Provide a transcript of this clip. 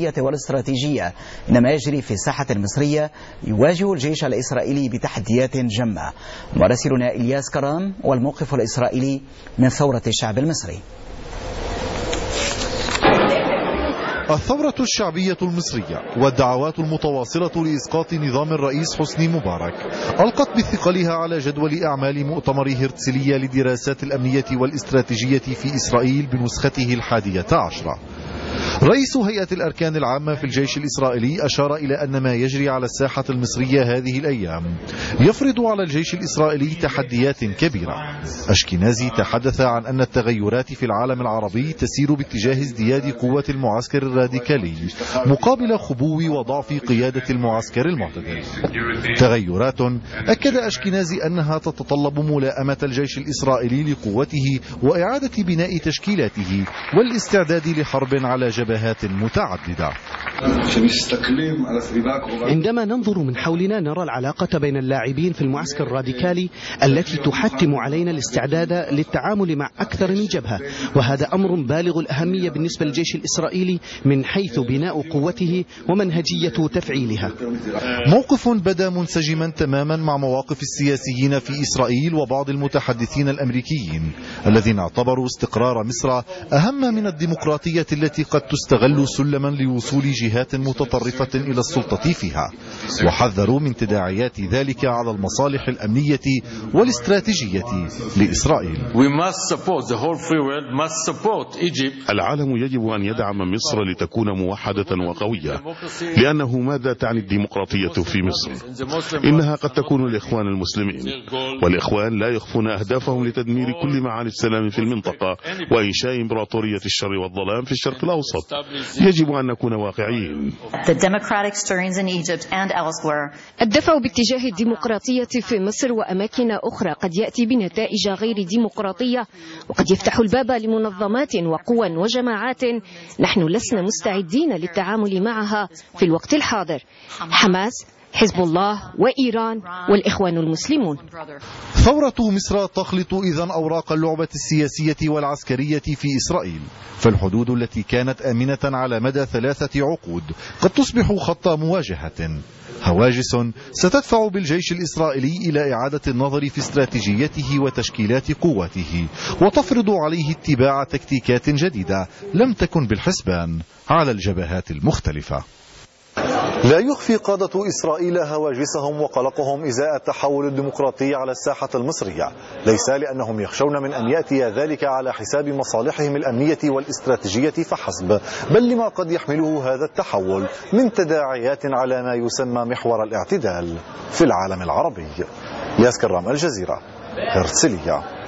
الدبلوماسية والاستراتيجية، إنما يجري في الساحة المصرية يواجه الجيش الإسرائيلي بتحديات جمة. مراسلنا إلياس كرام والموقف الإسرائيلي من ثورة الشعب المصري. الثورة الشعبية المصرية والدعوات المتواصلة لإسقاط نظام الرئيس حسني مبارك ألقت بثقلها على جدول أعمال مؤتمر هرتسلية للدراسات الأمنية والاستراتيجية في إسرائيل بنسخته 11. رئيس هيئة الأركان العامة في الجيش الإسرائيلي أشار إلى أن ما يجري على الساحة المصرية هذه الأيام يفرض على الجيش الإسرائيلي تحديات كبيرة. أشكنازي تحدث عن أن التغيرات في العالم العربي تسير باتجاه ازدياد قوة المعسكر الراديكالي مقابل خبو وضعف قيادة المعسكر المعتدل، تغيرات أكد أشكنازي أنها تتطلب ملائمة الجيش الإسرائيلي لقوته وإعادة بناء تشكيلاته والاستعداد لحرب على جبهات متعددة. عندما ننظر من حولنا نرى العلاقة بين اللاعبين في المعسكر الراديكالي التي تحتم علينا الاستعداد للتعامل مع أكثر من جبهة، وهذا أمر بالغ الأهمية بالنسبة للجيش الإسرائيلي من حيث بناء قوته ومنهجية تفعيلها. موقف بدا منسجما تماما مع مواقف السياسيين في إسرائيل وبعض المتحدثين الأمريكيين الذين اعتبروا استقرار مصر أهم من الديمقراطية التي قد تستغل سلما لوصول جهات متطرفة إلى السلطة فيها، وحذروا من تداعيات ذلك على المصالح الأمنية والاستراتيجية لإسرائيل. العالم يجب أن يدعم مصر لتكون موحدة وقوية، لأنه ماذا تعني الديمقراطية في مصر؟ إنها قد تكون الإخوان المسلمين، والإخوان لا يخفون أهدافهم لتدمير كل معاني السلام في المنطقة وإنشاء إمبراطورية الشر والظلام في الشرق الأوسط. يجب أن نكون واقعيين. الدفع باتجاه الديمقراطية في مصر وأماكن أخرى قد يأتي بنتائج غير ديمقراطية، وقد يفتح الباب لمنظمات وقوى وجماعات نحن لسنا مستعدين للتعامل معها في الوقت الحاضر: حماس، حزب الله، وإيران، والإخوان المسلمون. ثورة مصر تخلط إذن أوراق اللعبة السياسية والعسكرية في إسرائيل، فالحدود التي كانت آمنة على مدى 3 عقود قد تصبح خط مواجهة، هواجس ستدفع بالجيش الإسرائيلي إلى إعادة النظر في استراتيجيته وتشكيلات قوته، وتفرض عليه اتباع تكتيكات جديدة لم تكن بالحسبان على الجبهات المختلفة. لا يخفي قادة إسرائيل هواجسهم وقلقهم إزاء التحول الديمقراطي على الساحة المصرية، ليس لأنهم يخشون من أن يأتي ذلك على حساب مصالحهم الأمنية والاستراتيجية فحسب، بل لما قد يحمله هذا التحول من تداعيات على ما يسمى محور الاعتدال في العالم العربي. إلياس كرام، الجزيرة، هرتسلية.